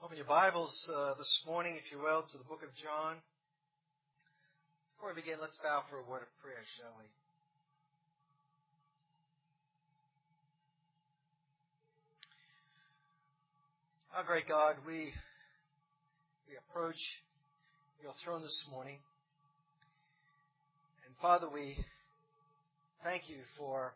Open your Bibles this morning, if you will, to the book of John. Before we begin, let's bow for a word of prayer, shall we? Our great God, we approach your throne this morning. And Father, we thank you for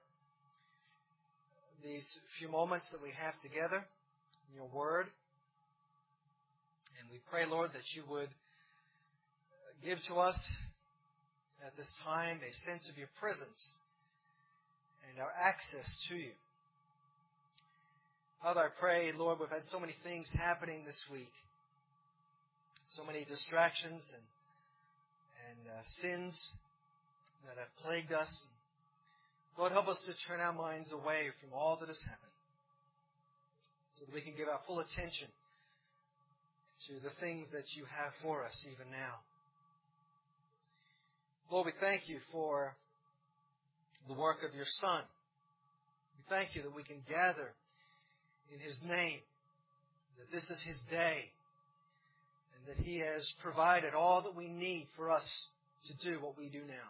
these few moments that we have together in your word. And we pray, Lord, that you would give to us at this time a sense of your presence and our access to you. Father, I pray, Lord, we've had so many things happening this week, so many distractions and sins that have plagued us. Lord, help us to turn our minds away from all that has happened so that we can give our full attention to the things that you have for us even now. Lord, we thank you for the work of your Son. We thank you that we can gather in his name, that this is his day, and that he has provided all that we need for us to do what we do now.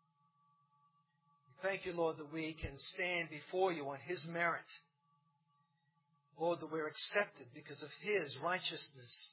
We thank you, Lord, that we can stand before you on his merit. Lord, that we're accepted because of his righteousness.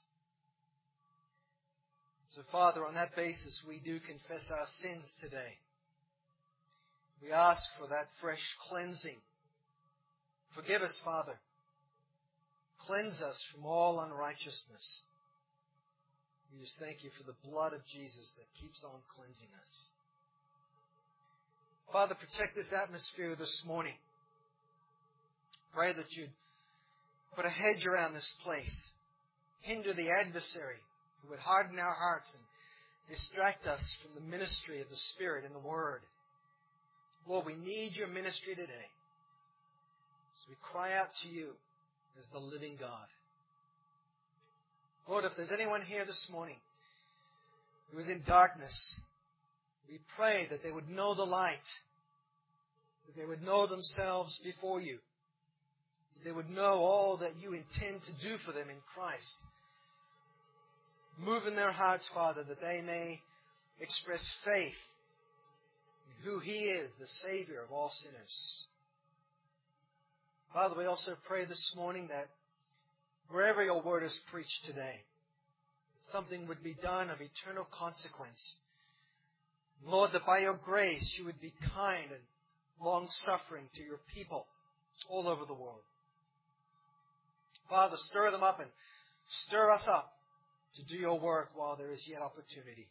So, Father, on that basis, we do confess our sins today. We ask for that fresh cleansing. Forgive us, Father. Cleanse us from all unrighteousness. We just thank you for the blood of Jesus that keeps on cleansing us. Father, protect this atmosphere this morning. Pray that you'd put a hedge around this place. Hinder the adversary who would harden our hearts and distract us from the ministry of the Spirit and the Word. Lord, we need your ministry today. So we cry out to you as the living God. Lord, if there's anyone here this morning who is in darkness, we pray that they would know the light, that they would know themselves before you, that they would know all that you intend to do for them in Christ. Move in their hearts, Father, that they may express faith in who he is, the Savior of all sinners. Father, we also pray this morning that wherever your word is preached today, something would be done of eternal consequence. Lord, that by your grace you would be kind and long-suffering to your people all over the world. Father, stir them up and stir us up to do your work while there is yet opportunity.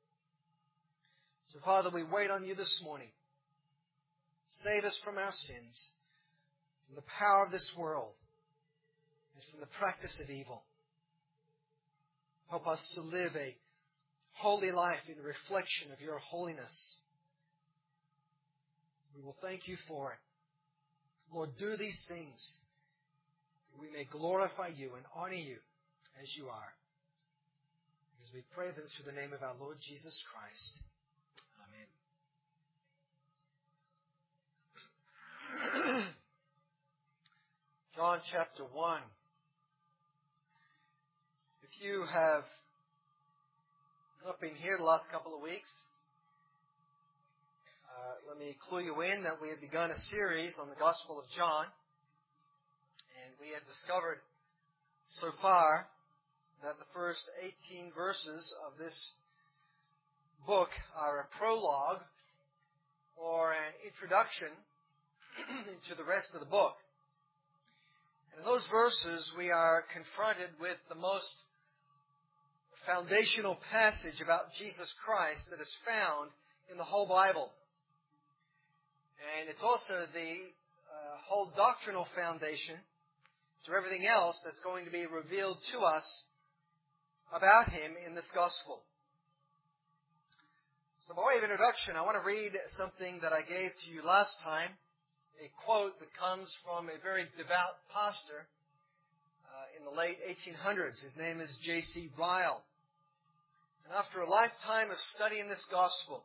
So, Father, we wait on you this morning. Save us from our sins, from the power of this world, and from the practice of evil. Help us to live a holy life in reflection of your holiness. We will thank you for it. Lord, do these things that we may glorify you and honor you as you are. As we pray this through the name of our Lord Jesus Christ. Amen. John chapter 1. If you have not been here the last couple of weeks, let me clue you in that we have begun a series on the Gospel of John. And we have discovered so far that the first 18 verses of this book are a prologue or an introduction to the rest of the book. And in those verses, we are confronted with the most foundational passage about Jesus Christ that is found in the whole Bible. And it's also the whole doctrinal foundation to everything else that's going to be revealed to us about him in this gospel. So by way of introduction, I want to read something that I gave to you last time, a quote that comes from a very devout pastor in the late 1800s. His name is J.C. Ryle. And after a lifetime of studying this gospel,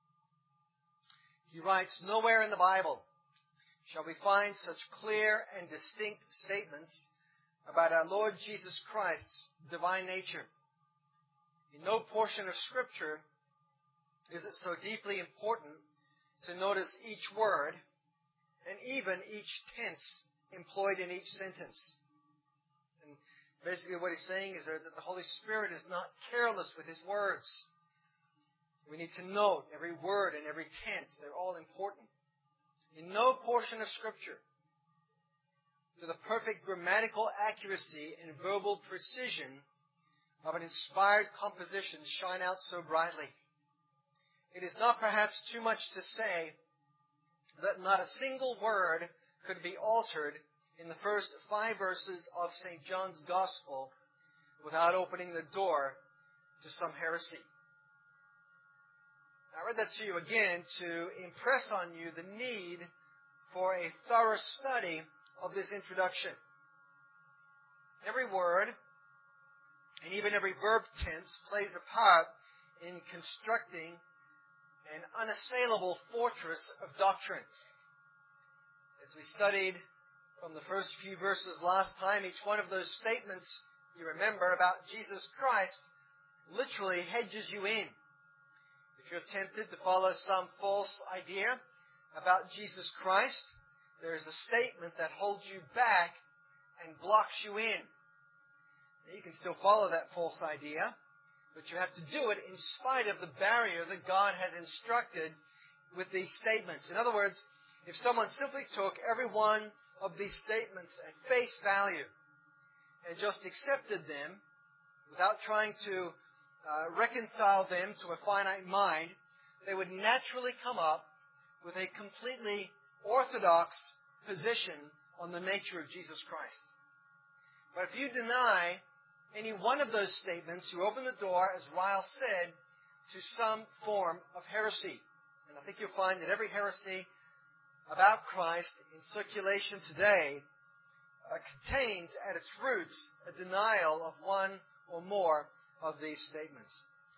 he writes, "Nowhere in the Bible shall we find such clear and distinct statements about our Lord Jesus Christ's divine nature. In no portion of Scripture is it so deeply important to notice each word and even each tense employed in each sentence. And basically what he's saying is that the Holy Spirit is not careless with His words. We need to note every word and every tense. They're all important. In no portion of Scripture do the perfect grammatical accuracy and verbal precision of an inspired composition shine out so brightly. It is not perhaps too much to say that not a single word could be altered in the first 5 verses of St. John's Gospel without opening the door to some heresy. I read that to you again to impress on you the need for a thorough study of this introduction. Every word and even every verb tense plays a part in constructing an unassailable fortress of doctrine. As we studied from the first few verses last time, each one of those statements, you remember, about Jesus Christ literally hedges you in. If you're tempted to follow some false idea about Jesus Christ, there is a statement that holds you back and blocks you in. Now, you can still follow that false idea, but you have to do it in spite of the barrier that God has instructed with these statements. In other words, if someone simply took every one of these statements at face value and just accepted them without trying to reconcile them to a finite mind, they would naturally come up with a completely orthodox position on the nature of Jesus Christ. But if you deny any one of those statements, you open the door, as Ryle said, to some form of heresy. And I think you'll find that every heresy about Christ in circulation today contains at its roots a denial of one or more of these statements.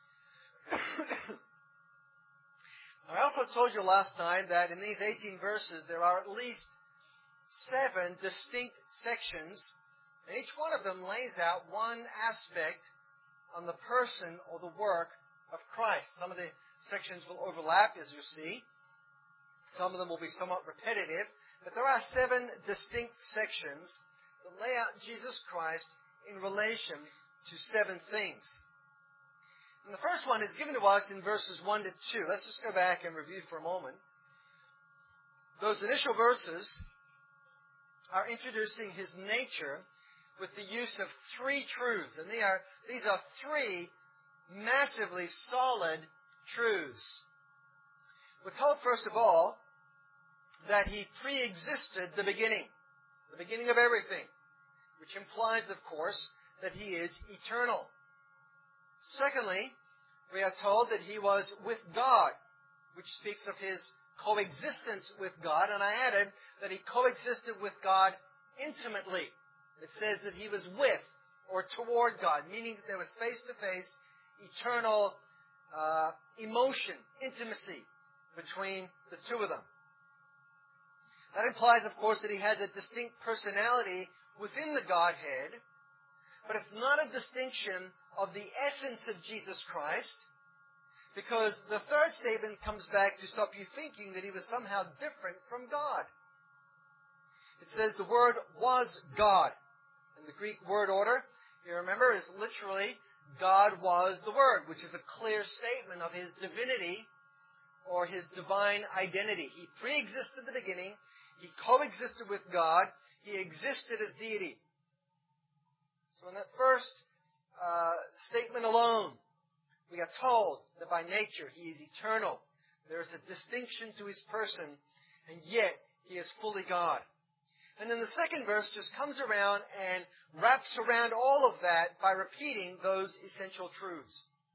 I also told you last time that in these 18 verses there are at least 7 distinct sections, and each one of them lays out one aspect on the person or the work of Christ. Some of the sections will overlap, as you see. Some of them will be somewhat repetitive, but there are 7 distinct sections that lay out Jesus Christ in relation to 7 things. And the first one is given to us in verses 1 to 2. Let's just go back and review for a moment. Those initial verses are introducing His nature with the use of 3 truths. And these are 3 massively solid truths. We're told, first of all, that He pre-existed the beginning of everything, which implies, of course, that He is eternal. Secondly, we are told that He was with God, which speaks of His coexistence with God, and I added that He coexisted with God intimately. It says that He was with or toward God, meaning that there was face-to-face, eternal emotion, intimacy between the two of them. That implies, of course, that He has a distinct personality within the Godhead, but it's not a distinction of the essence of Jesus Christ, because the third statement comes back to stop you thinking that He was somehow different from God. It says the Word was God. And the Greek word order, you remember, is literally God was the Word, which is a clear statement of His divinity or His divine identity. He pre-existed the beginning. He coexisted with God. He existed as deity. So in that first statement alone, we are told that by nature He is eternal. There is a distinction to His person, and yet He is fully God. And then the second verse just comes around and wraps around all of that by repeating those essential truths.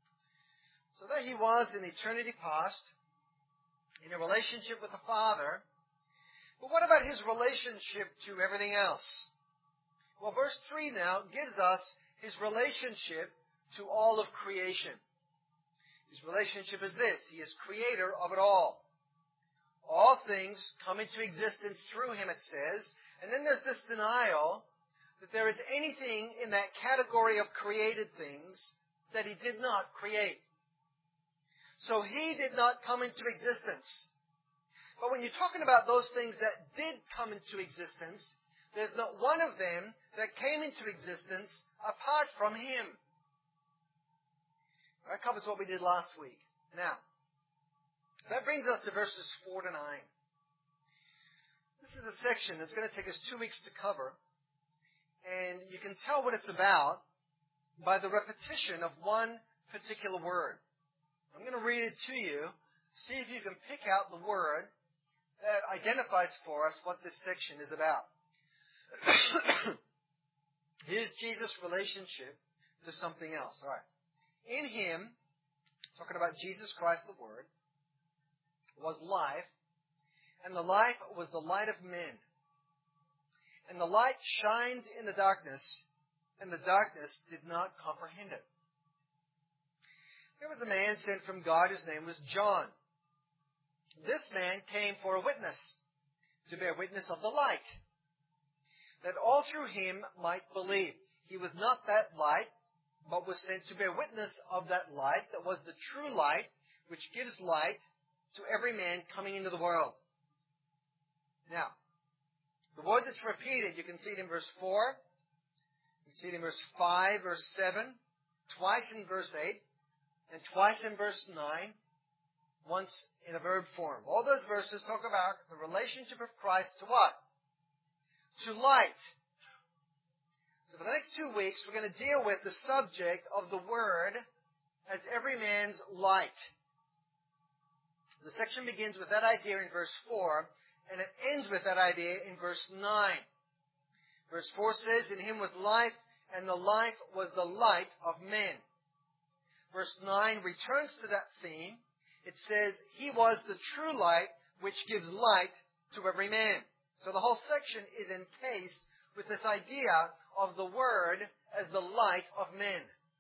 So that He was in eternity past, in a relationship with the Father. But what about His relationship to everything else? Well, verse 3 now gives us His relationship to all of creation. His relationship is this: He is creator of it all. All things come into existence through Him, it says. And then there's this denial that there is anything in that category of created things that He did not create. So He did not come into existence. But when you're talking about those things that did come into existence, there's not one of them that came into existence apart from Him. That covers what we did last week. Now, that brings us to verses 4 to 9. This is a section that's going to take us 2 weeks to cover. And you can tell what it's about by the repetition of one particular word. I'm going to read it to you. See if you can pick out the word that identifies for us what this section is about. Here's Jesus' relationship to something else. All right. In Him, talking about Jesus Christ the Word, was life, and the life was the light of men. And the light shines in the darkness, and the darkness did not comprehend it. There was a man sent from God whose name was John. This man came for a witness, to bear witness of the light, that all through him might believe. He was not that light, but was sent to bear witness of that light that was the true light, which gives light to every man coming into the world. Now, the word that's repeated, you can see it in verse 4, you can see it in verse 5, verse 7, twice in verse 8, and twice in verse 9, once in a verb form. All those verses talk about the relationship of Christ to what? To light. So for the next 2 weeks, we're going to deal with the subject of the Word as every man's light. The section begins with that idea in verse 4, and it ends with that idea in verse 9. Verse 4 says, in Him was life, and the life was the light of men. Verse 9 returns to that theme. It says, He was the true light, which gives light to every man. So the whole section is encased with this idea of the Word as the light of men.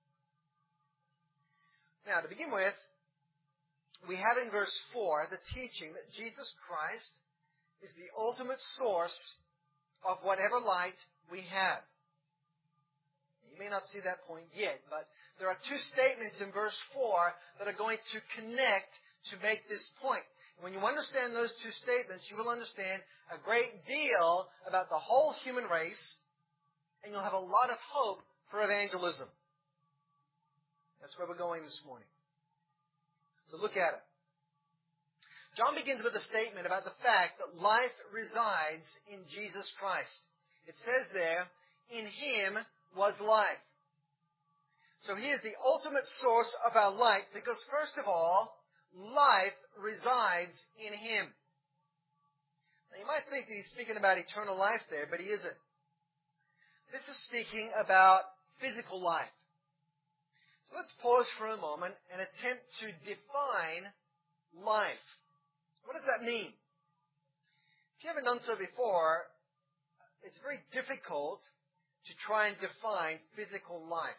Now, to begin with, we have in verse 4 the teaching that Jesus Christ is the ultimate source of whatever light we have. You may not see that point yet, but there are two statements in verse 4 that are going to connect to make this point. When you understand those two statements, you will understand a great deal about the whole human race, and you'll have a lot of hope for evangelism. That's where we're going this morning. So look at it. John begins with a statement about the fact that life resides in Jesus Christ. It says there, in Him was life. So He is the ultimate source of our light because, first of all, life resides in Him. Now, you might think that He's speaking about eternal life there, but He isn't. This is speaking about physical life. So let's pause for a moment and attempt to define life. What does that mean? If you haven't done so before, it's very difficult to try and define physical life.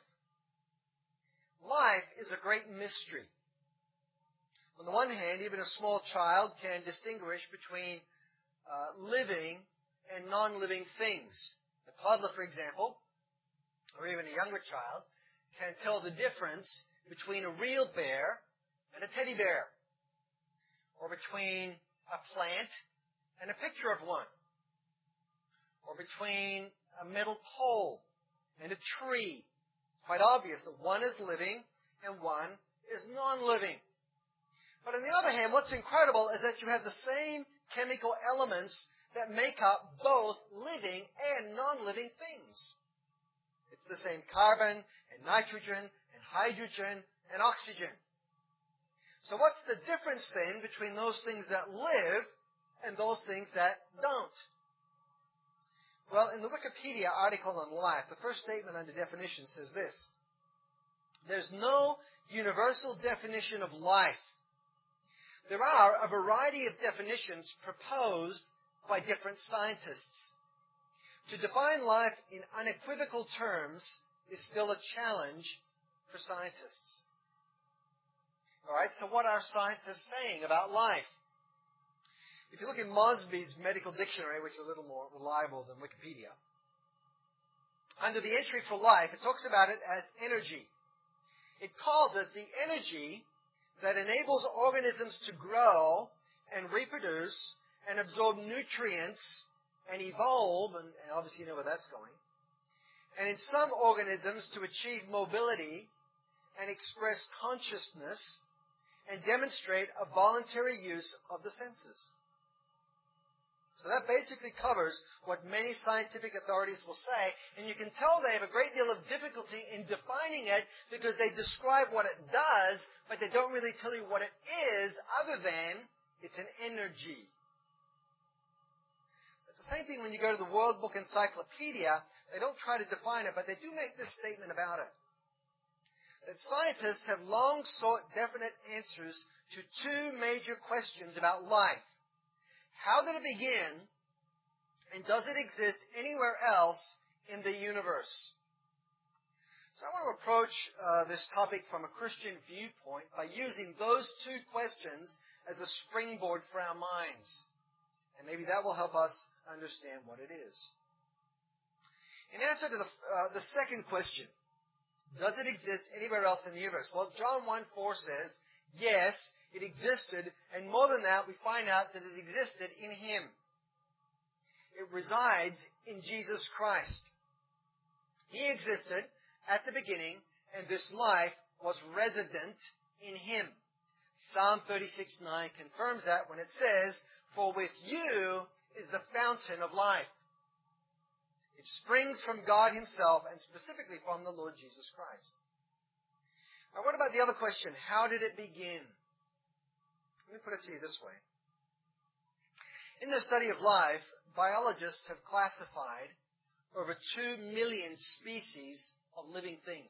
Life is a great mystery. On the one hand, even a small child can distinguish between living and non-living things. A toddler, for example, or even a younger child, can tell the difference between a real bear and a teddy bear, or between a plant and a picture of one, or between a metal pole and a tree. It's quite obvious that one is living and one is non-living. But on the other hand, what's incredible is that you have the same chemical elements that make up both living and non-living things. It's the same carbon and nitrogen and hydrogen and oxygen. So what's the difference then between those things that live and those things that don't? Well, in the Wikipedia article on life, the first statement under definition says this: there's no universal definition of life. There are a variety of definitions proposed by different scientists. To define life in unequivocal terms is still a challenge for scientists. All right, so what are scientists saying about life? If you look at Mosby's medical dictionary, which is a little more reliable than Wikipedia, under the entry for life, it talks about it as energy. It calls it the energy that enables organisms to grow and reproduce and absorb nutrients and evolve, and obviously you know where that's going, and in some organisms to achieve mobility and express consciousness and demonstrate a voluntary use of the senses. So that basically covers what many scientific authorities will say, and you can tell they have a great deal of difficulty in defining it because they describe what it does, but they don't really tell you what it is other than it's an energy. It's the same thing when you go to the World Book Encyclopedia. They don't try to define it, but they do make this statement about it. That scientists have long sought definite answers to two major questions about life. How did it begin, and does it exist anywhere else in the universe? So I want to approach this topic from a Christian viewpoint by using those two questions as a springboard for our minds. And maybe that will help us understand what it is. In answer to the second question, does it exist anywhere else in the universe? Well, John 1:4 says, yes, it existed, and more than that, we find out that it existed in Him. It resides in Jesus Christ. He existed at the beginning, and this life was resident in Him. Psalm 36:9 confirms that when it says, for with you is the fountain of life. It springs from God Himself, and specifically from the Lord Jesus Christ. Now, what about the other question? How did it begin? Let me put it to you this way. In the study of life, biologists have classified over 2 million species of living things.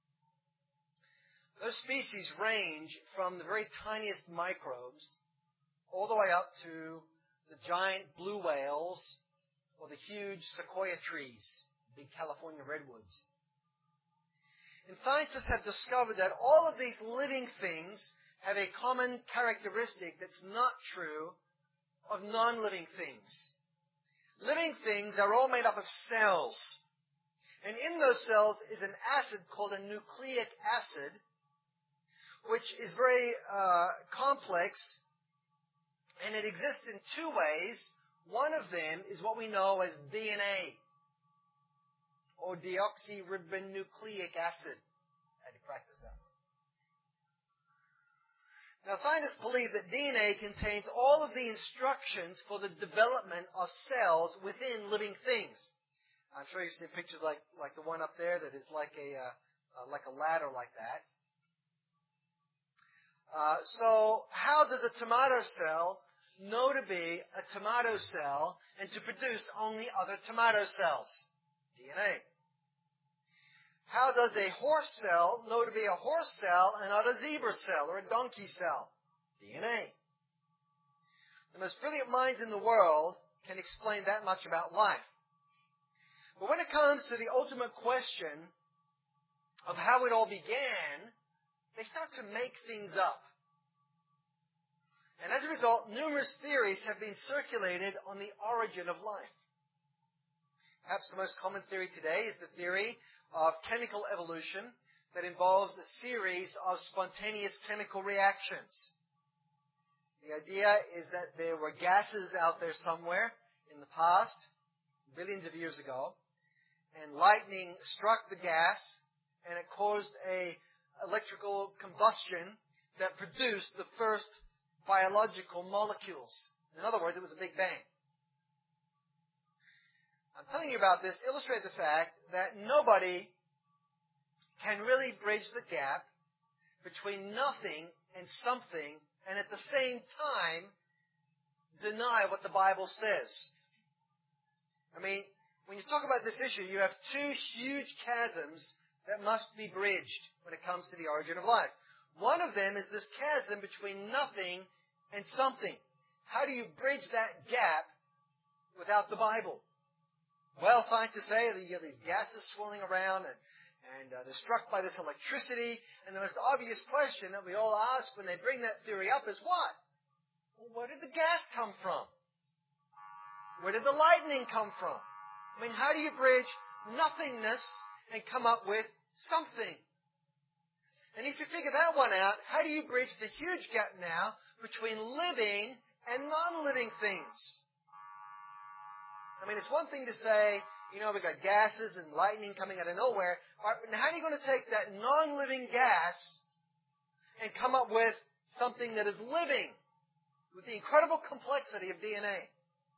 Those species range from the very tiniest microbes all the way up to the giant blue whales or the huge sequoia trees, big California redwoods. And scientists have discovered that all of these living things have a common characteristic that's not true of non-living things. Living things are all made up of cells. And in those cells is an acid called a nucleic acid, which is very complex, and it exists in two ways. One of them is what we know as DNA, or deoxyribonucleic acid. I had to practice that. Now, scientists believe that DNA contains all of the instructions for the development of cells within living things. I'm sure you've seen pictures like the one up there that is like a ladder like that. So, how does a tomato cell know to be a tomato cell and to produce only other tomato cells? DNA. How does a horse cell know to be a horse cell and not a zebra cell or a donkey cell? DNA. The most brilliant minds in the world can explain that much about life. But when it comes to the ultimate question of how it all began, they start to make things up. And as a result, numerous theories have been circulated on the origin of life. Perhaps the most common theory today is the theory of chemical evolution that involves a series of spontaneous chemical reactions. The idea is that there were gases out there somewhere in the past, billions of years ago, and lightning struck the gas, and it caused a electrical combustion that produced the first biological molecules. In other words, it was a Big Bang. I'm telling you about this to illustrate the fact that nobody can really bridge the gap between nothing and something and at the same time deny what the Bible says. I mean, when you talk about this issue, you have two huge chasms that must be bridged when it comes to the origin of life. One of them is this chasm between nothing and something. How do you bridge that gap without the Bible? Well, scientists say that you get these gases swirling around and they're struck by this electricity. And the most obvious question that we all ask when they bring that theory up is what? Well, where did the gas come from? Where did the lightning come from? I mean, how do you bridge nothingness and come up with something. And if you figure that one out, how do you bridge the huge gap now between living and non-living things? I mean, it's one thing to say, we've got gases and lightning coming out of nowhere. All right, but how are you going to take that non-living gas and come up with something that is living with the incredible complexity of DNA?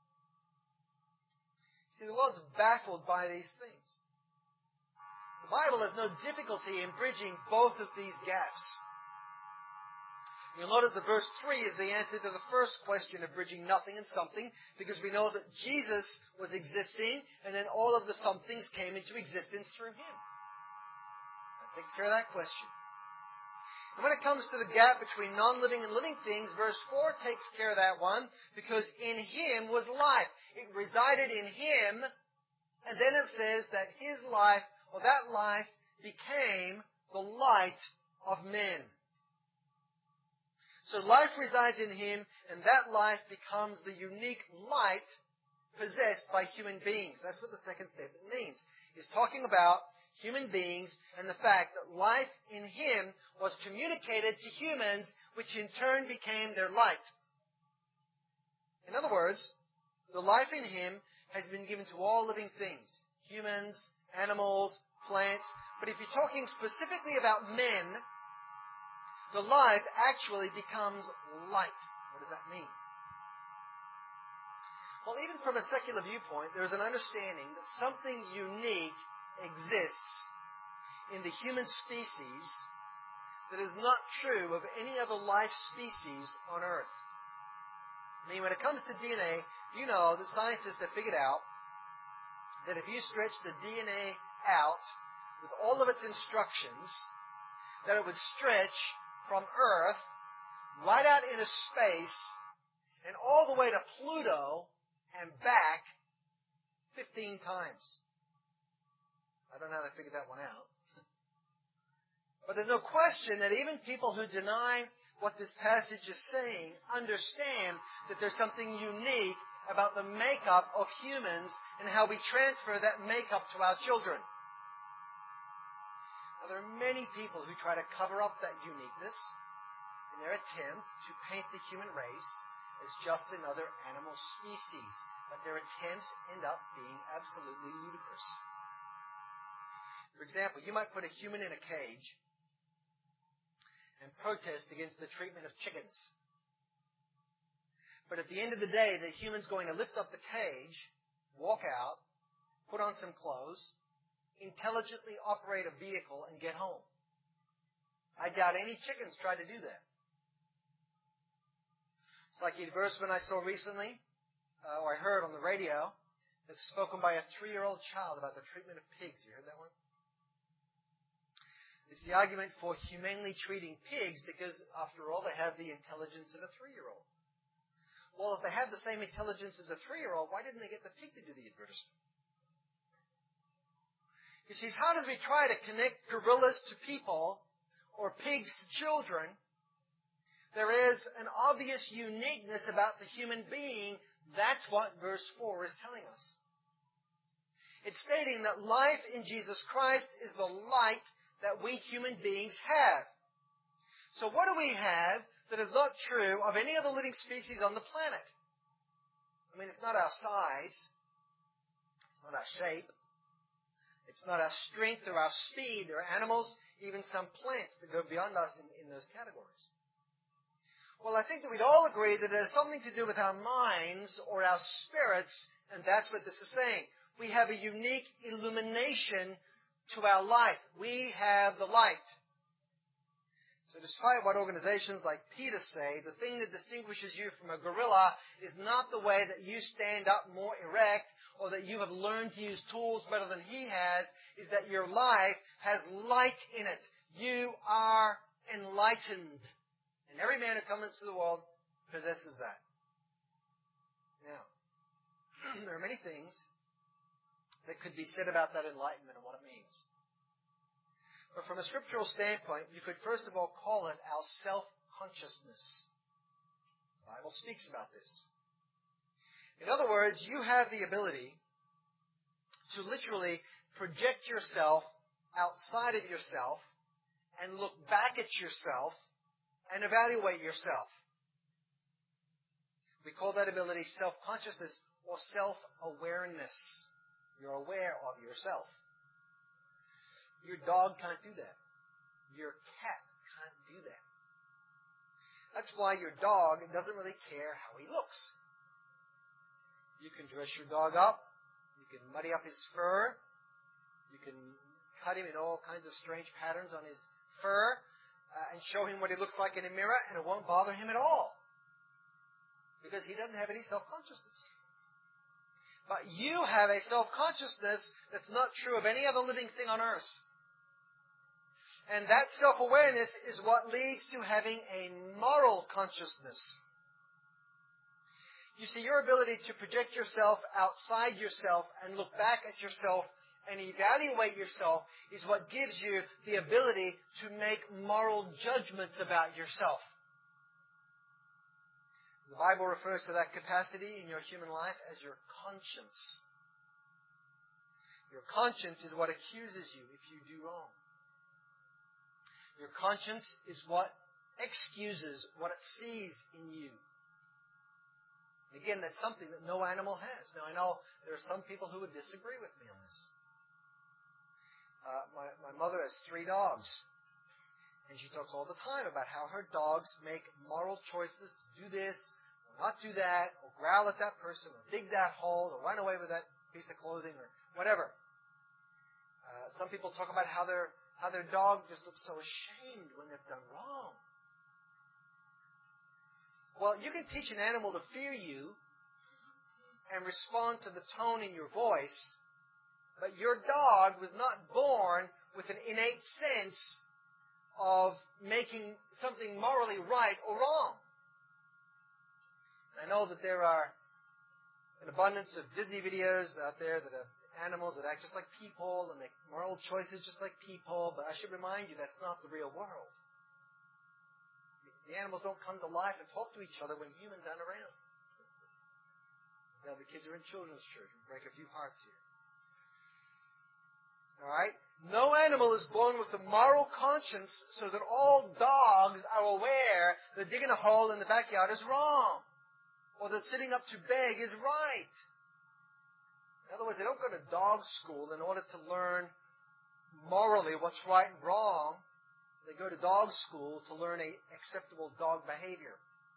See, the world's baffled by these things. The Bible has no difficulty in bridging both of these gaps. You'll notice that verse 3 is the answer to the first question of bridging nothing and something, because we know that Jesus was existing, and then all of the somethings came into existence through Him. That takes care of that question. And when it comes to the gap between non-living and living things, verse 4 takes care of that one, because in Him was life. It resided in Him, and then it says that His life, or that life, became the light of men. So life resides in Him, and that life becomes the unique light possessed by human beings. That's what the second statement means. It's talking about human beings and the fact that life in Him was communicated to humans, which in turn became their light. In other words, the life in Him has been given to all living things. Humans, animals, plants. But if you're talking specifically about men, the life actually becomes light. What does that mean? Well, even from a secular viewpoint, there is an understanding that something unique exists in the human species that is not true of any other life species on Earth. I mean, when it comes to DNA, you know that scientists have figured out that if you stretch the DNA out with all of its instructions, that it would stretch from Earth right out into space and all the way to Pluto and back 15 times. I don't know how they figured that one out. But there's no question that even people who deny what this passage is saying understand that there's something unique about the makeup of humans and how we transfer that makeup to our children. Now, there are many people who try to cover up that uniqueness in their attempt to paint the human race as just another animal species. But their attempts end up being absolutely ludicrous. For example, you might put a human in a cage and protest against the treatment of chickens. But at the end of the day, the human's going to lift up the cage, walk out, put on some clothes, intelligently operate a vehicle, and get home. I doubt any chickens try to do that. It's like the advertisement I saw recently, or I heard on the radio, that's spoken by a 3-year-old child about the treatment of pigs. You heard that one? It's the argument for humanely treating pigs because, after all, they have the intelligence of a 3-year-old. Well, if they have the same intelligence as a 3-year-old, why didn't they get the pig to do the advertisement? You see, how does we try to connect gorillas to people or pigs to children? There is an obvious uniqueness about the human being. That's what verse 4 is telling us. It's stating that life in Jesus Christ is the light that we human beings have. So what do we have that is not true of any other living species on the planet? I mean, it's not our size. It's not our shape. It's not our strength or our speed. There are animals, even some plants, that go beyond us in those categories. Well, I think that we'd all agree that it has something to do with our minds or our spirits, and that's what this is saying. We have a unique illumination to our life. We have the light. So despite what organizations like PETA say, the thing that distinguishes you from a gorilla is not the way that you stand up more erect or that you have learned to use tools better than he has, is that your life has light in it. You are enlightened. And every man who comes into the world possesses that. Now, there are many things that could be said about that enlightenment and what it means. But from a scriptural standpoint, you could first of all call it our self-consciousness. The Bible speaks about this. In other words, you have the ability to literally project yourself outside of yourself and look back at yourself and evaluate yourself. We call that ability self-consciousness or self-awareness. You're aware of yourself. Your dog can't do that. Your cat can't do that. That's why your dog doesn't really care how he looks. You can dress your dog up. You can muddy up his fur. You can cut him in all kinds of strange patterns on his fur and show him what he looks like in a mirror, and it won't bother him at all. Because he doesn't have any self-consciousness. But you have a self-consciousness that's not true of any other living thing on earth. And that self-awareness is what leads to having a moral consciousness. You see, your ability to project yourself outside yourself and look back at yourself and evaluate yourself is what gives you the ability to make moral judgments about yourself. The Bible refers to that capacity in your human life as your conscience. Your conscience is what accuses you if you do wrong. Your conscience is what excuses what it sees in you. Again, that's something that no animal has. Now, I know there are some people who would disagree with me on this. My mother has 3 dogs. And she talks all the time about how her dogs make moral choices to do this, or not do that, or growl at that person, or dig that hole, or run away with that piece of clothing, or whatever. Some people talk about how their dog just looks so ashamed when they've done wrong. Well, you can teach an animal to fear you and respond to the tone in your voice, but your dog was not born with an innate sense of making something morally right or wrong. I know that there are an abundance of Disney videos out there that have animals that act just like people and make moral choices just like people, but I should remind you that's not the real world. The animals don't come to life and talk to each other when humans aren't around. Now, the kids are in children's church. We break a few hearts here. All right? No animal is born with a moral conscience so that all dogs are aware that digging a hole in the backyard is wrong, or that sitting up to beg is right. In other words, they don't go to dog school in order to learn morally what's right and wrong. They go to dog school to learn an acceptable dog behavior.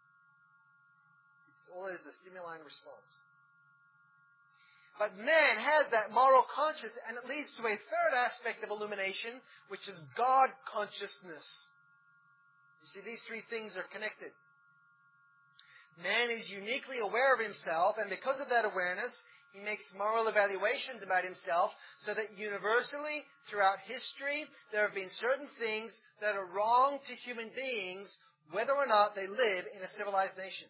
It's all it is, a stimuli and response. But man has that moral conscience, and it leads to a third aspect of illumination, which is God consciousness. You see, these 3 things are connected. Man is uniquely aware of himself, and because of that awareness, he makes moral evaluations about himself, so that universally, throughout history, there have been certain things that are wrong to human beings, whether or not they live in a civilized nation.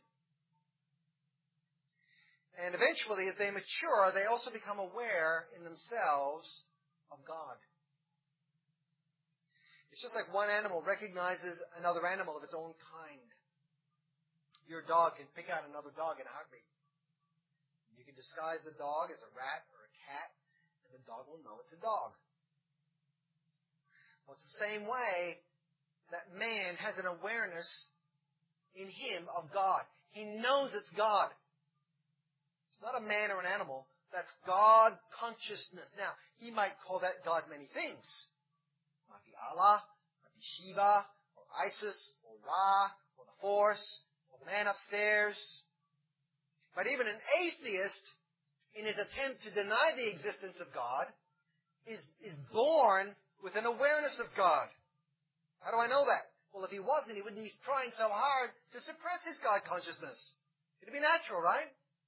And eventually, as they mature, they also become aware in themselves of God. It's just like one animal recognizes another animal of its own kind. Your dog can pick out another dog in a heartbeat. You can disguise the dog as a rat or a cat, and the dog will know it's a dog. Well, it's the same way that man has an awareness in him of God. He knows it's God. It's not a man or an animal. That's God consciousness. Now, he might call that God many things. It might be Allah, it might be Shiva, or Isis, or Ra, or the Force, or the man upstairs. But even an atheist, in his attempt to deny the existence of God, is born with an awareness of God. How do I know that? Well, if he wasn't, he wouldn't be trying so hard to suppress his God consciousness. It'd be natural, right?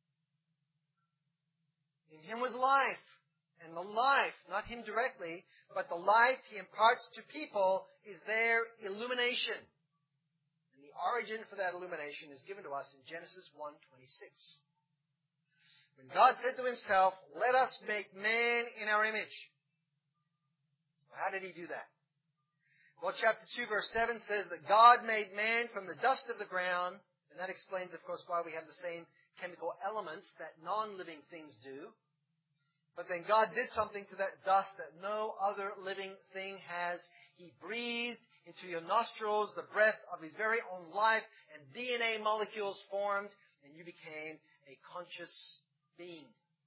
In him was life. And the life, not him directly, but the life he imparts to people is their illumination. And the origin for that illumination is given to us in Genesis 1:26. When God said to himself, "Let us make man in our image." How did he do that? Well, chapter 2, verse 7 says that God made man from the dust of the ground, and that explains, of course, why we have the same chemical elements that non-living things do. But then God did something to that dust that no other living thing has. He breathed into your nostrils the breath of His very own life, and DNA molecules formed, and you became a conscious being.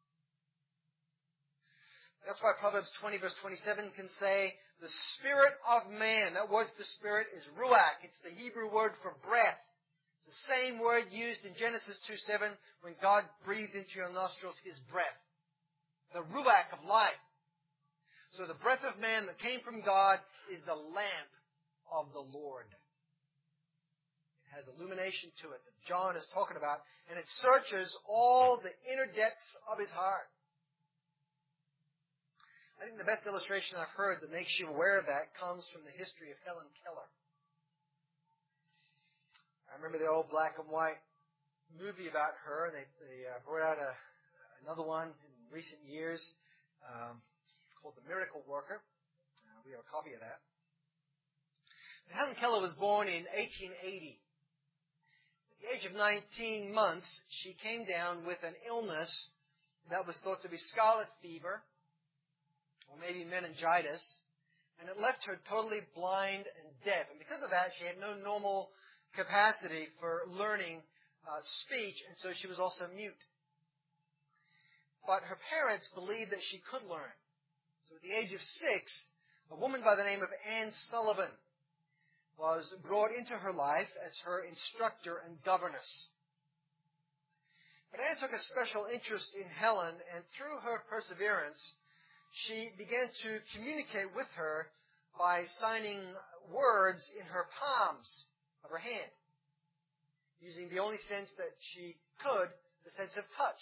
That's why Proverbs 20 verse 27 can say, the spirit of man, that word for spirit is ruach. It's the Hebrew word for breath. It's the same word used in Genesis 2:7 when God breathed into your nostrils His breath. The ruach of life. So the breath of man that came from God is the lamp of the Lord. It has illumination to it that John is talking about, and it searches all the inner depths of his heart. I think the best illustration I've heard that makes you aware of that comes from the history of Helen Keller. I remember the old black and white movie about her, and they brought out another one in recent years called The Miracle Worker. We have a copy of that. Helen Keller was born in 1880. At the age of 19 months, she came down with an illness that was thought to be scarlet fever, or maybe meningitis, and it left her totally blind and deaf. And because of that, she had no normal capacity for learning speech, and so she was also mute. But her parents believed that she could learn. So at the age of 6, a woman by the name of Anne Sullivan was brought into her life as her instructor and governess. But Anne took a special interest in Helen, and through her perseverance, she began to communicate with her by signing words in her palms of her hand, using the only sense that she could, the sense of touch.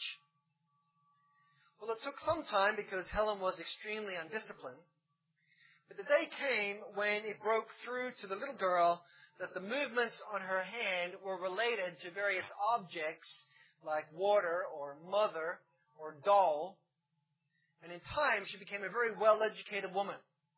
Well, it took some time because Helen was extremely undisciplined. But the day came when it broke through to the little girl that the movements on her hand were related to various objects like water or mother or doll. And in time, she became a very well-educated woman.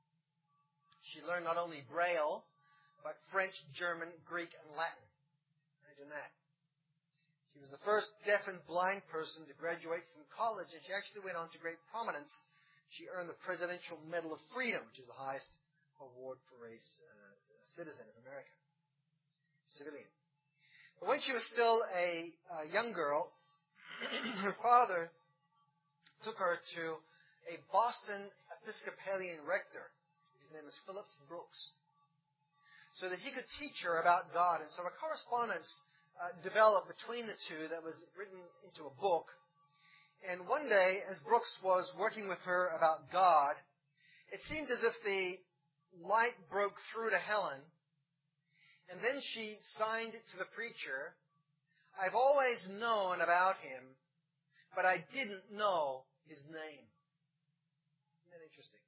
She learned not only Braille, but French, German, Greek, and Latin. Imagine that. She was the first deaf and blind person to graduate from college, and she actually went on to great prominence. She earned the Presidential Medal of Freedom, which is the highest award for a citizen of America, civilian. But when she was still a young girl, her father took her to a Boston Episcopalian rector. His name is Phillips Brooks, so that he could teach her about God. And so a correspondence developed between the two that was written into a book. And one day, as Brooks was working with her about God, it seemed as if the light broke through to Helen, and then she signed to the preacher, "I've always known about him, but I didn't know his name." Isn't that interesting?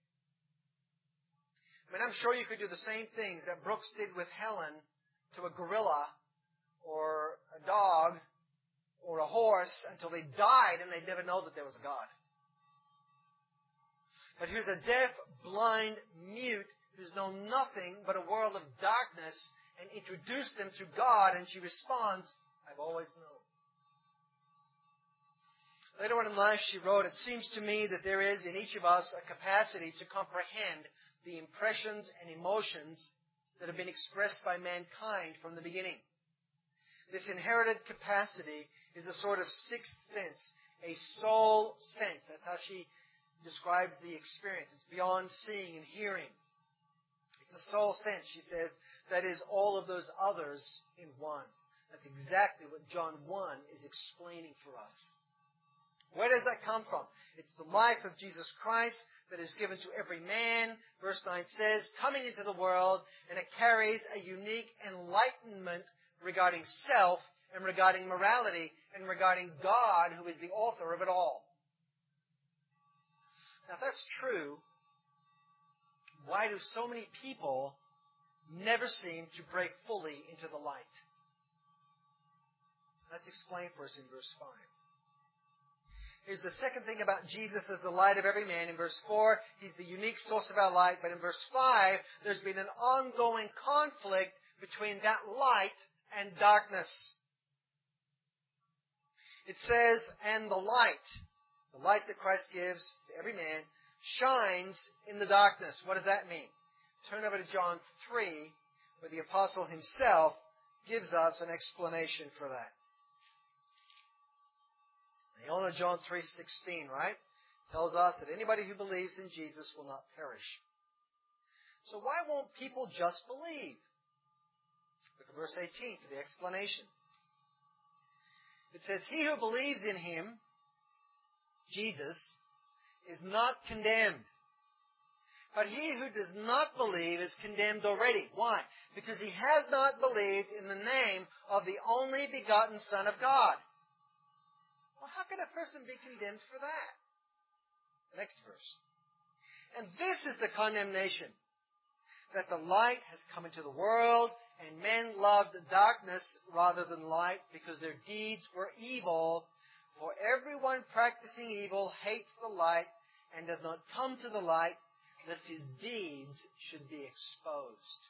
I mean, I'm sure you could do the same things that Brooks did with Helen to a gorilla or a dog or a horse until they died and they'd never know that there was a God. But here's a deaf, blind, mute who's known nothing but a world of darkness and introduced them to God, and she responds, "I've always known." Later on in life, she wrote, "It seems to me that there is in each of us a capacity to comprehend the impressions and emotions that have been expressed by mankind from the beginning. This inherited capacity is a sort of sixth sense, a soul sense." That's how she describes the experience. It's beyond seeing and hearing. It's a soul sense, she says, that is all of those others in one. That's exactly what John 1 is explaining for us. Where does that come from? It's the life of Jesus Christ that is given to every man, verse 9 says, coming into the world, and it carries a unique enlightenment regarding self and regarding morality and regarding God, who is the author of it all. Now, if that's true, why do so many people never seem to break fully into the light? Let's explain for us in verse 5. Here's the second thing about Jesus as the light of every man. In verse 4, He's the unique source of our light. But in verse 5, there's been an ongoing conflict between that light and darkness. It says, "and the light." The light that Christ gives to every man shines in the darkness. What does that mean? Turn over to John 3, where the apostle himself gives us an explanation for that. You all know John 3:16, right? Tells us that anybody who believes in Jesus will not perish. So why won't people just believe? Look at verse 18 for the explanation. It says, he who believes in him, Jesus, is not condemned. But he who does not believe is condemned already. Why? Because he has not believed in the name of the only begotten Son of God. Well, how can a person be condemned for that? Next verse. And this is the condemnation, that the light has come into the world, and men loved darkness rather than light, because their deeds were evil. For everyone practicing evil hates the light, and does not come to the light, lest his deeds should be exposed.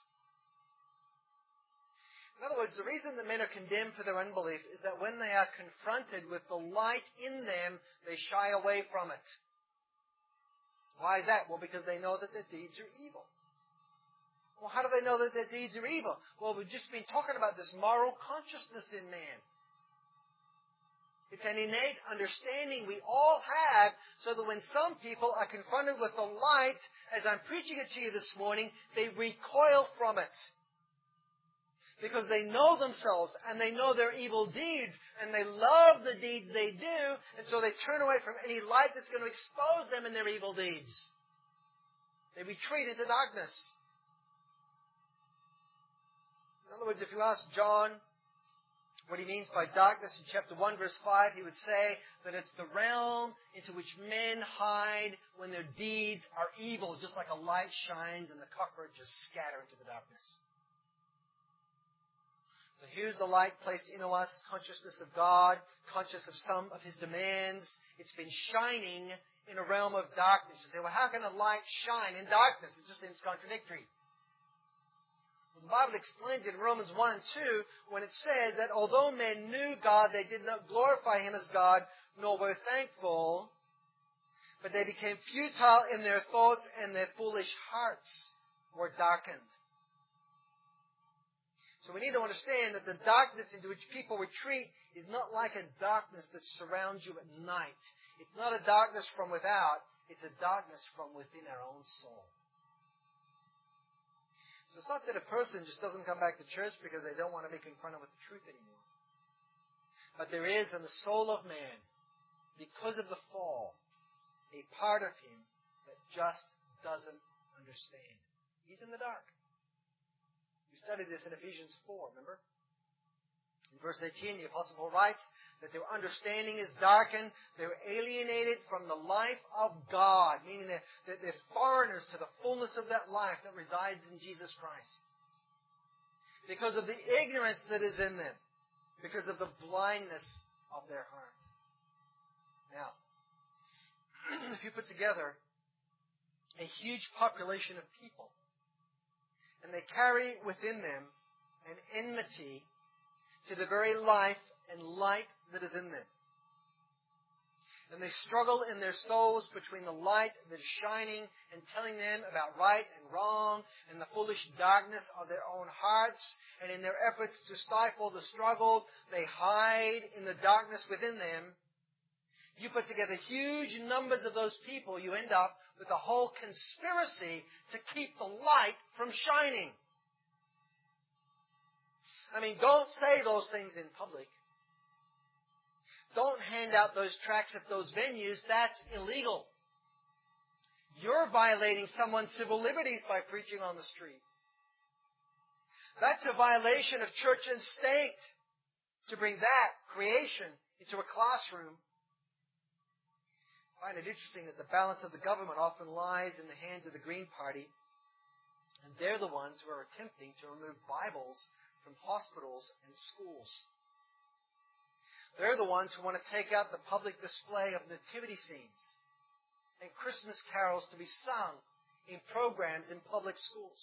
In other words, the reason that men are condemned for their unbelief is that when they are confronted with the light in them, they shy away from it. Why is that? Well, because they know that their deeds are evil. Well, how do they know that their deeds are evil? Well, we've just been talking about this moral consciousness in man. It's an innate understanding we all have, so that when some people are confronted with the light, as I'm preaching it to you this morning, they recoil from it. Because they know themselves, and they know their evil deeds, and they love the deeds they do, and so they turn away from any light that's going to expose them in their evil deeds. They retreat into darkness. In other words, if you ask John what he means by darkness in chapter 1, verse 5, he would say that it's the realm into which men hide when their deeds are evil, just like a light shines and the cockroaches scatter into the darkness. So here's the light placed into us, consciousness of God, conscious of some of His demands. It's been shining in a realm of darkness. You say, well, how can a light shine in darkness? It just seems contradictory. The Bible explains it in Romans 1 and 2 when it says that although men knew God, they did not glorify Him as God, nor were thankful, but they became futile in their thoughts, and their foolish hearts were darkened. So we need to understand that the darkness into which people retreat is not like a darkness that surrounds you at night. It's not a darkness from without, it's a darkness from within our own soul. So it's not that a person just doesn't come back to church because they don't want to be confronted with the truth anymore. But there is in the soul of man, because of the fall, a part of him that just doesn't understand. He's in the dark. We studied this in Ephesians 4, remember? In verse 18, the Apostle Paul writes that their understanding is darkened. They're alienated from the life of God, meaning that they're foreigners to the fullness of that life that resides in Jesus Christ. Because of the ignorance that is in them. Because of the blindness of their heart. Now, if you put together a huge population of people, and they carry within them an enmity to the very life and light that is in them. And they struggle in their souls between the light that is shining and telling them about right and wrong, and the foolish darkness of their own hearts. And in their efforts to stifle the struggle, they hide in the darkness within them. You put together huge numbers of those people, you end up with a whole conspiracy to keep the light from shining. I mean, don't say those things in public. Don't hand out those tracts at those venues. That's illegal. You're violating someone's civil liberties by preaching on the street. That's a violation of church and state to bring that creation into a classroom. I find it interesting that the balance of the government often lies in the hands of the Green Party, and they're the ones who are attempting to remove Bibles from hospitals and schools. They're the ones who want to take out the public display of nativity scenes and Christmas carols to be sung in programs in public schools.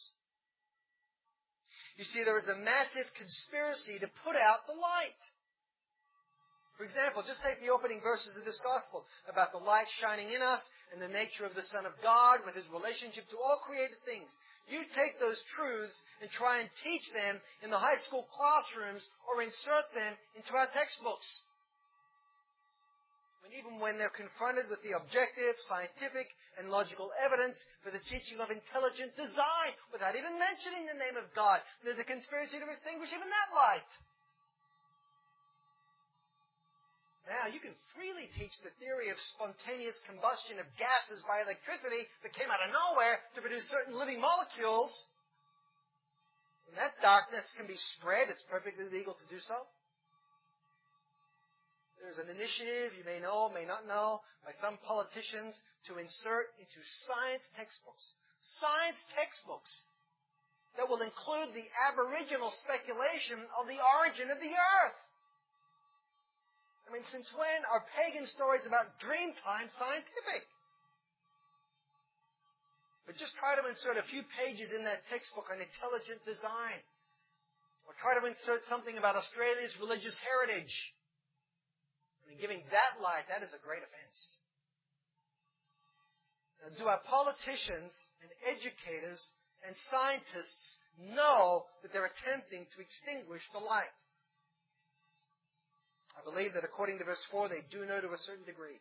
You see, there is a massive conspiracy to put out the light. For example, just take the opening verses of this gospel about the light shining in us and the nature of the Son of God with His relationship to all created things. You take those truths and try and teach them in the high school classrooms or insert them into our textbooks. And even when they're confronted with the objective, scientific, and logical evidence for the teaching of intelligent design, without even mentioning the name of God, there's a conspiracy to extinguish even that light. Now, you can freely teach the theory of spontaneous combustion of gases by electricity that came out of nowhere to produce certain living molecules. And that darkness can be spread. It's perfectly legal to do so. There's an initiative, you may know, may not know, by some politicians to insert into science textbooks that will include the aboriginal speculation of the origin of the earth. I mean, since when are pagan stories about Dreamtime scientific? But just try to insert a few pages in that textbook on intelligent design. Or try to insert something about Australia's religious heritage. I mean, giving that light, that is a great offense. Now, do our politicians and educators and scientists know that they're attempting to extinguish the light? I believe that according to verse 4, they do know to a certain degree.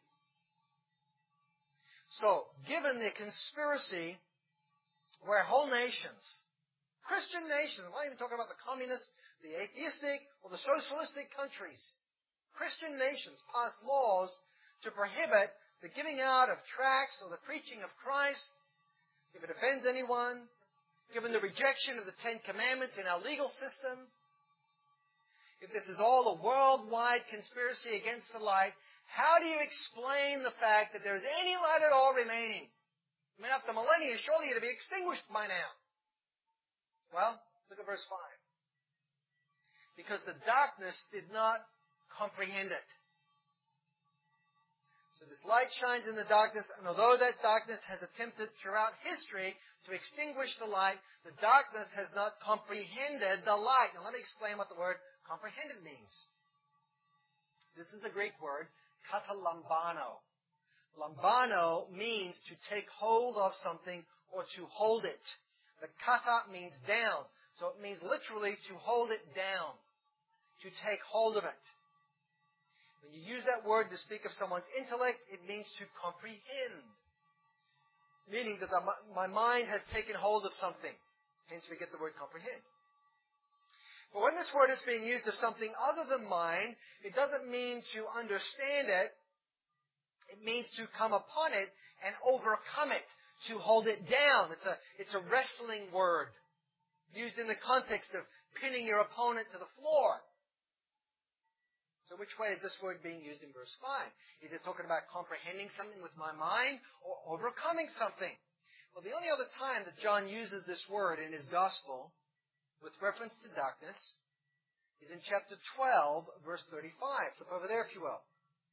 So, given the conspiracy where whole nations, Christian nations, I'm not even talking about the communist, the atheistic, or the socialistic countries, Christian nations passed laws to prohibit the giving out of tracts or the preaching of Christ, if it offends anyone, given the rejection of the Ten Commandments in our legal system. If this is all a worldwide conspiracy against the light, how do you explain the fact that there's any light at all remaining? I mean, after millennia, surely it'd be extinguished by now. Well, look at verse 5. Because the darkness did not comprehend it. So this light shines in the darkness, and although that darkness has attempted throughout history to extinguish the light, the darkness has not comprehended the light. Now let me explain what the word comprehended means. This is the Greek word, katalambano. Lambano means to take hold of something or to hold it. The kata means down. So it means literally to hold it down, to take hold of it. When you use that word to speak of someone's intellect, it means to comprehend. Meaning that my mind has taken hold of something. Hence we get the word comprehend. But when this word is being used as something other than mind, it doesn't mean to understand it. It means to come upon it and overcome it, to hold it down. It's a wrestling word used in the context of pinning your opponent to the floor. So which way is this word being used in verse 5? Is it talking about comprehending something with my mind or overcoming something? Well, the only other time that John uses this word in his gospel with reference to darkness is in chapter 12, verse 35. Flip over there, if you will.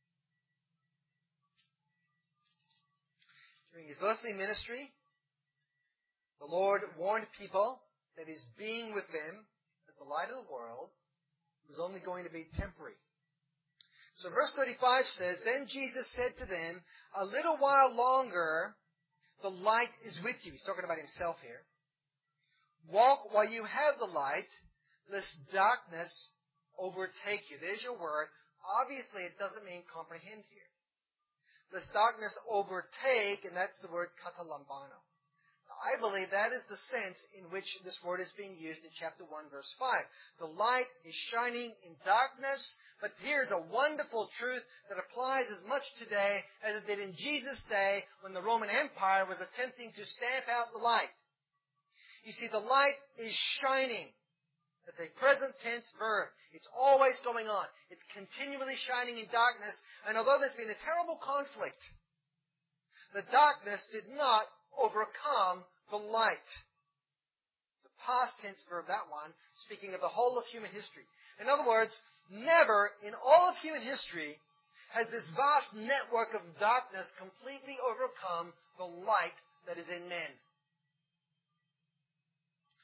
During his earthly ministry, the Lord warned people that his being with them as the light of the world was only going to be temporary. So verse 35 says, Then Jesus said to them, A little while longer the light is with you. He's talking about himself here. Walk while you have the light, lest darkness overtake you. There's your word. Obviously, it doesn't mean comprehend here. Lest darkness overtake, and that's the word katalambano. Now, I believe that is the sense in which this word is being used in chapter 1, verse 5. The light is shining in darkness, but here's a wonderful truth that applies as much today as it did in Jesus' day when the Roman Empire was attempting to stamp out the light. You see, the light is shining. It's a present tense verb. It's always going on. It's continually shining in darkness. And although there's been a terrible conflict, the darkness did not overcome the light. It's a past tense verb, that one, speaking of the whole of human history. In other words, never in all of human history has this vast network of darkness completely overcome the light that is in men.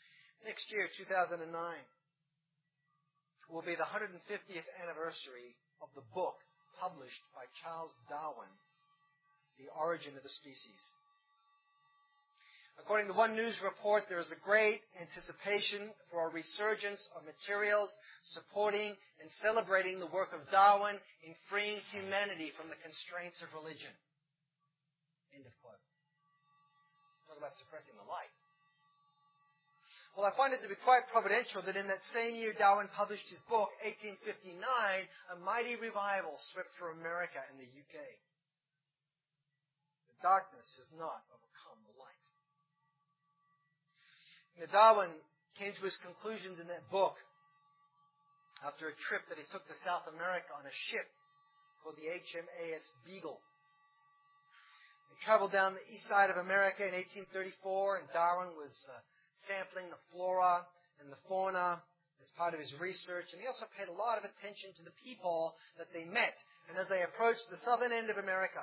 Next year, 2009, will be the 150th anniversary of the book published by Charles Darwin, The Origin of the Species. According to one news report, there is a great anticipation for a resurgence of materials supporting and celebrating the work of Darwin in freeing humanity from the constraints of religion. End of quote. Talk about suppressing the light. Well, I find it to be quite providential that in that same year Darwin published his book, 1859, a mighty revival swept through America and the UK. The darkness has not overcome the light. Darwin came to his conclusions in that book after a trip that he took to South America on a ship called the HMAS Beagle. He traveled down the east side of America in 1834, and Darwin was sampling the flora and the fauna as part of his research, and he also paid a lot of attention to the people that they met. And as they approached the southern end of America,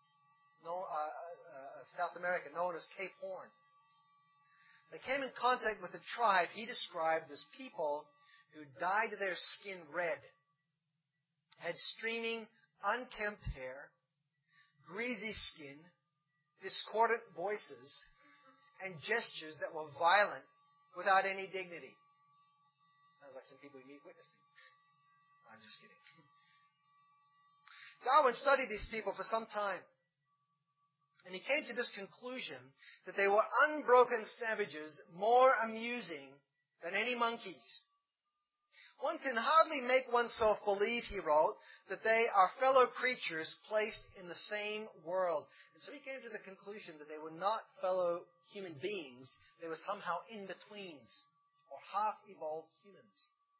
South America, known as Cape Horn, they came in contact with a tribe he described as people who dyed their skin red, had streaming, unkempt hair, greasy skin, discordant voices, and gestures that were violent without any dignity. Sounds like some people you meet witnessing. I'm just kidding. Darwin studied these people for some time. And he came to this conclusion that they were unbroken savages, more amusing than any monkeys. One can hardly make oneself believe, he wrote, that they are fellow creatures placed in the same world. And so he came to the conclusion that they were not fellow human beings. They were somehow in-betweens, or half-evolved humans.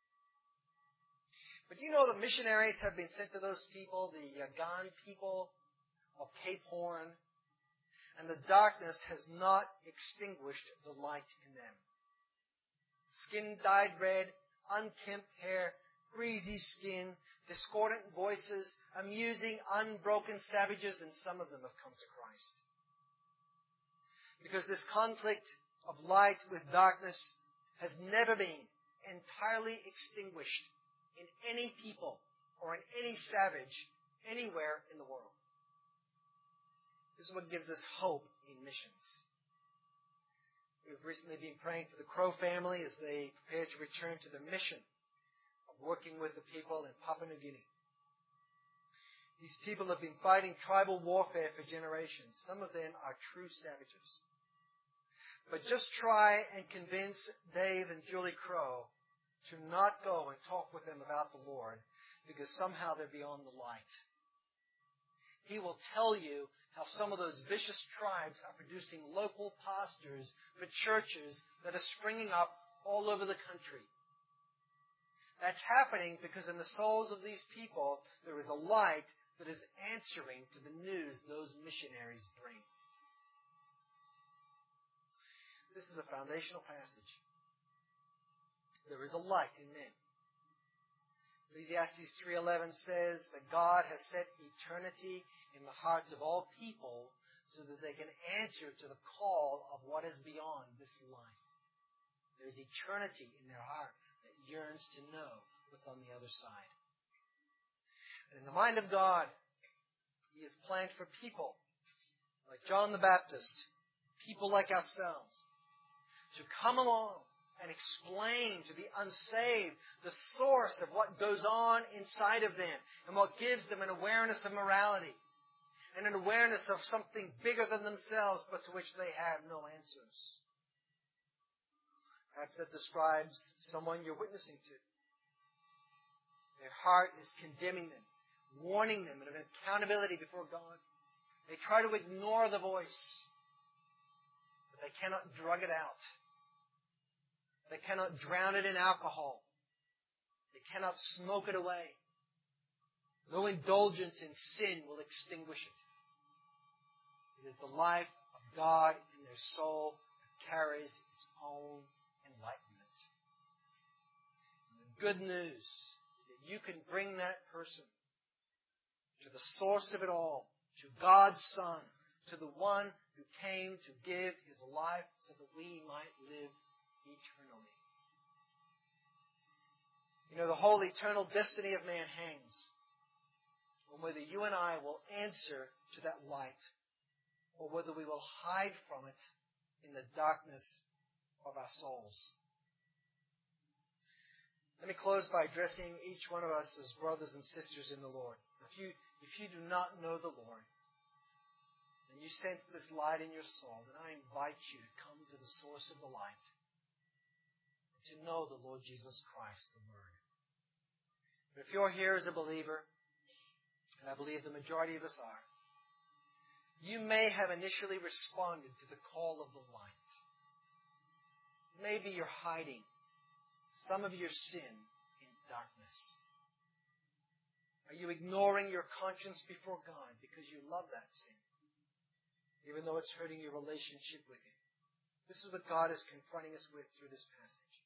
But you know that missionaries have been sent to those people, the Yagan people of Cape Horn, and the darkness has not extinguished the light in them. Skin dyed red, unkempt hair, greasy skin, discordant voices, amusing, unbroken savages, and some of them have come to Christ. Because this conflict of light with darkness has never been entirely extinguished in any people or in any savage anywhere in the world. This is what gives us hope in missions. We've recently been praying for the Crow family as they prepare to return to the mission of working with the people in Papua New Guinea. These people have been fighting tribal warfare for generations. Some of them are true savages. But just try and convince Dave and Julie Crow to not go and talk with them about the Lord, because somehow they're beyond the light. He will tell you how some of those vicious tribes are producing local pastors for churches that are springing up all over the country. That's happening because in the souls of these people, there is a light that is answering to the news those missionaries bring. This is a foundational passage. There is a light in men. Ecclesiastes 3:11 says that God has set eternity in the hearts of all people so that they can answer to the call of what is beyond this life. There's eternity in their heart that yearns to know what's on the other side. And in the mind of God, He has planned for people like John the Baptist, people like ourselves, to come along and explain to the unsaved the source of what goes on inside of them and what gives them an awareness of morality and an awareness of something bigger than themselves but to which they have no answers. Perhaps that describes someone you're witnessing to. Their heart is condemning them, warning them of an accountability before God. They try to ignore the voice, but they cannot drug it out. They cannot drown it in alcohol. They cannot smoke it away. No indulgence in sin will extinguish it. It is the life of God in their soul that carries its own enlightenment. And the good news is that you can bring that person to the source of it all, to God's Son, to the one who came to give His life so that we might live eternally. You know, the whole eternal destiny of man hangs on whether you and I will answer to that light or whether we will hide from it in the darkness of our souls. Let me close by addressing each one of us as brothers and sisters in the Lord. If you do not know the Lord, and you sense this light in your soul, then I invite you to come to the source of the light and to know the Lord Jesus Christ, the Word. But if you're here as a believer, and I believe the majority of us are, you may have initially responded to the call of the light. Maybe you're hiding some of your sin in darkness. Are you ignoring your conscience before God because you love that sin, even though it's hurting your relationship with Him? This is what God is confronting us with through this passage.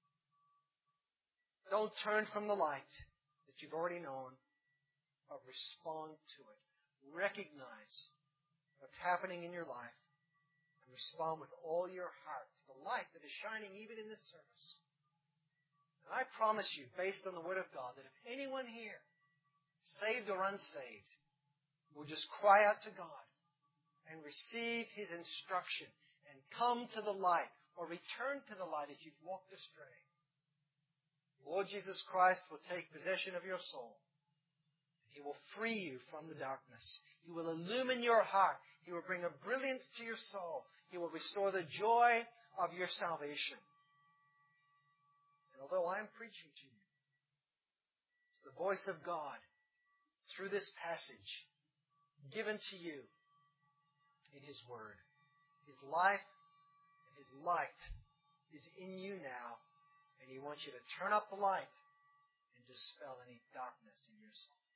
Don't turn from the light that you've already known, but respond to it. Recognize what's happening in your life and respond with all your heart to the light that is shining even in this service. And I promise you, based on the Word of God, that if anyone here, saved or unsaved, will just cry out to God and receive His instruction and come to the light or return to the light if you've walked astray, Lord Jesus Christ will take possession of your soul. He will free you from the darkness. He will illumine your heart. He will bring a brilliance to your soul. He will restore the joy of your salvation. And although I'm preaching to you, it's the voice of God through this passage given to you in His Word. His life and His light is in you now, and He wants you to turn up the light and dispel any darkness in your soul.